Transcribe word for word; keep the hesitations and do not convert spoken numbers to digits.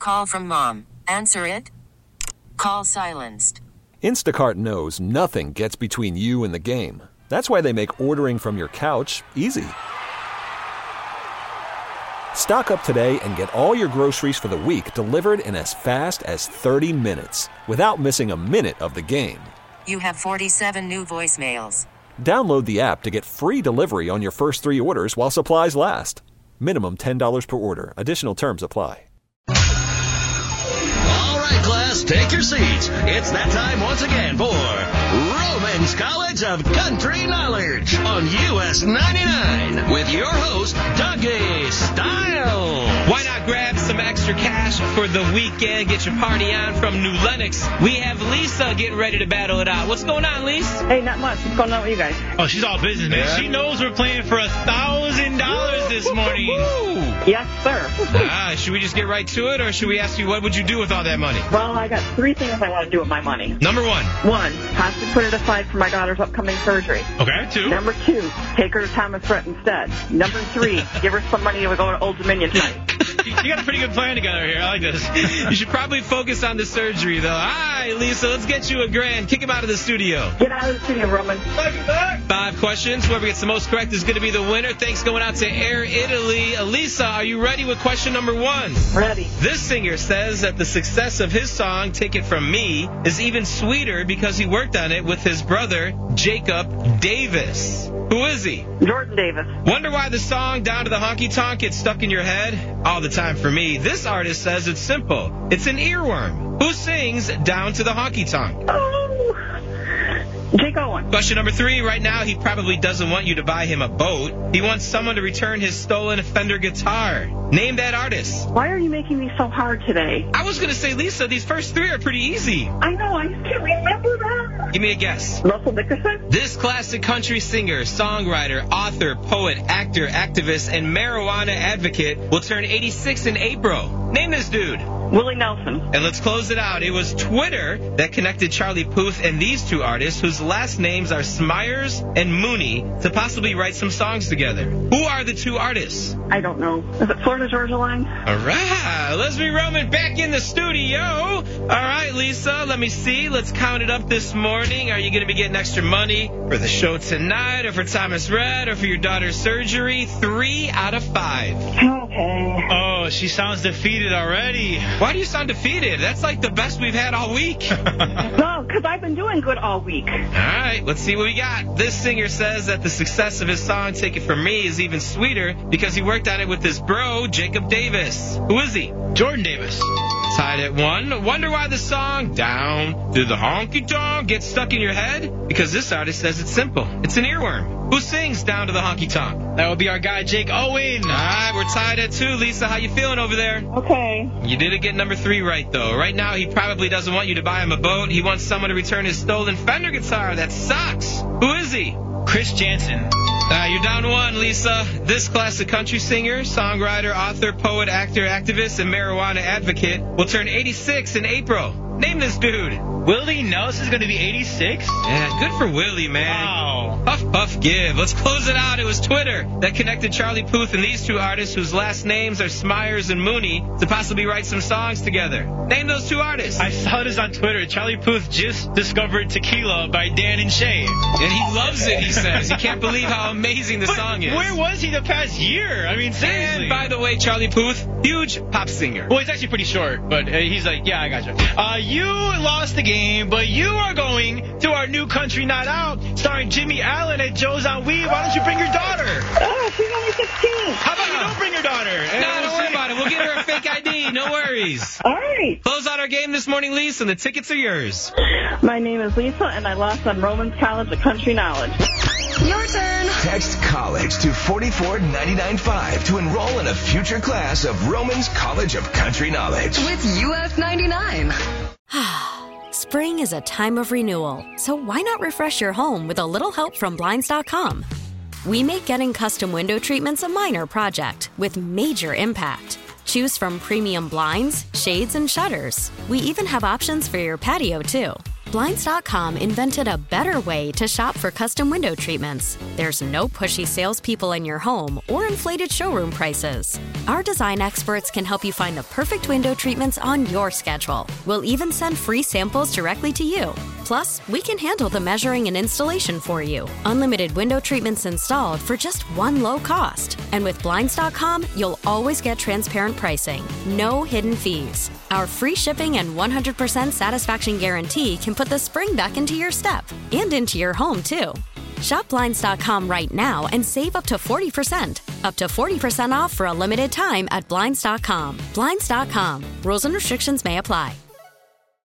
call from mom. Answer it. Call silenced. Instacart knows nothing gets between you and the game. That's why they make ordering from your couch easy. Stock up today and get all your groceries for the week delivered in as fast as thirty minutes without missing a minute of the game. You have forty-seven new voicemails. Download the app to get free delivery on your first three orders while supplies last. Minimum ten dollars per order. Additional terms apply. All right, class, take your seats. It's that time once again for Roman's College of Country Knowledge on U S ninety-nine with your host, Dougie Style. Why not grab some extra cash for the weekend? Get your party on from New Lenox. We have Lisa getting ready to battle it out. What's going on, Lisa? Hey, not much. What's going on with you guys? Oh, she's all business, man. Yeah. She knows we're playing for a thousand dollars this morning. Yes, sir. Ah, should we just get right to it, or should we ask you what would you do with all that money? Well, I got three things I want to do with my money. Number one. One, possibly put it aside for my daughter's upcoming surgery. Okay, two. Number two, take her to Thomas Rhett instead. Number three, give her some money and we go to Old Dominion tonight. You got a pretty good plan together here. I like this. You should probably focus on the surgery, though. All right, Lisa, let's get you a grand. Kick him out of the studio. Get out of the studio, Roman. Five questions. Whoever gets the most correct is going to be the winner. Thanks going out to Air Italy. Elisa, are you ready with question number one? Ready. This singer says that the success of his song, Take It From Me, is even sweeter because he worked on it with his brother, Jacob Davis. Who is he? Jordan Davis. Wonder why the song Down to the Honky Tonk gets stuck in your head? All the time for me. This artist says it's simple. It's an earworm. Who sings Down to the Honky Tonk? Oh, Jake Owen. Question number three. Right now, he probably doesn't want you to buy him a boat. He wants someone to return his stolen Fender guitar. Name that artist. Why are you making me so hard today? I was going to say, Lisa, these first three are pretty easy. I know, I can't remember that. Give me a guess. Russell Dickerson? This classic country singer, songwriter, author, poet, actor, activist, and marijuana advocate will turn eighty-six in April. Name this dude. Willie Nelson. And let's close it out. It was Twitter that connected Charlie Puth and these two artists, whose last names are Smyers and Mooney, to possibly write some songs together. Who are the two artists? I don't know. Is it Florida Georgia Line? All right. Leslie Roman back in the studio. All right, Lisa, let me see. Let's count it up this morning. Are you going to be getting extra money for the show tonight, or for Thomas Rhett, or for your daughter's surgery? Three out of five. Okay. Oh, she sounds defeated already. Why do you sound defeated? That's like the best we've had all week. No, because I've been doing good all week. All right, let's see what we got. This singer says that the success of his song, Take It From Me, is even sweeter because he worked on it with his bro, Jacob Davis. Who is he? Jordan Davis. Tied at one. Wonder why the song Down to the Honky Tonk gets stuck in your head? Because this artist says it's simple. It's an earworm. Who sings Down to the Honky Tonk? That would be our guy, Jake Owen. All right, we're tied at two. Lisa, how you feeling over there? Okay. You didn't get number three right, though. Right now, he probably doesn't want you to buy him a boat. He wants someone to return his stolen Fender guitar. That sucks. Who is he? Chris Jansen. Uh, you're down one, Lisa. This classic country singer, songwriter, author, poet, actor, activist, and marijuana advocate will turn eighty-six in April. Name this dude. Willie Nelson's going to be eighty-six? Yeah, good for Willie, man. Wow. Puff, puff, give. Let's close it out. It was Twitter that connected Charlie Puth and these two artists, whose last names are Smyers and Mooney, to possibly write some songs together. Name those two artists. I saw this on Twitter. Charlie Puth just discovered Tequila by Dan and Shay. And he loves it, he says. He can't believe how amazing the but song is. Where was he the past year? I mean, seriously. And by the way, Charlie Puth, huge pop singer. Well, he's actually pretty short, but uh, he's like, yeah, I got you. Uh, you lost the game, but you are going to our new country night out, starring Jimmy Allen at Joe's on Weed. Why don't you bring your daughter? Oh, she's only sixteen. How about you don't bring your daughter? No, don't worry about it. We'll get her a fake I D. No worries. All right. Close out our game this morning, Lisa, and the tickets are yours. My name is Lisa, and I lost on Roman's College of Country Knowledge. Your turn. Text college to four four nine nine five to enroll in a future class of Roman's College of Country Knowledge. With U S ninety-nine. Spring is a time of renewal, so why not refresh your home with a little help from Blinds dot com? We make getting custom window treatments a minor project with major impact. Choose from premium blinds, shades, and shutters. We even have options for your patio, too. Blinds dot com invented a better way to shop for custom window treatments. There's no pushy salespeople in your home or inflated showroom prices. Our design experts can help you find the perfect window treatments on your schedule. We'll even send free samples directly to you. Plus, we can handle the measuring and installation for you. Unlimited window treatments installed for just one low cost. And with Blinds dot com, you'll always get transparent pricing. No hidden fees. Our free shipping and one hundred percent satisfaction guarantee can put the spring back into your step and into your home, too. Shop Blinds dot com right now and save up to forty percent. Up to forty percent off for a limited time at Blinds dot com. Blinds dot com. Rules and restrictions may apply.